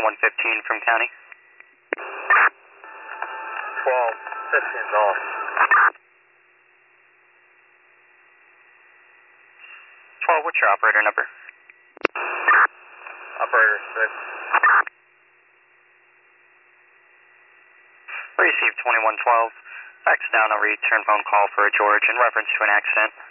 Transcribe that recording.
2115 from county. 1215's off. 12, what's your operator number? Operator 6. Received 2112. Fax down a return phone call for a George in reference to an accident.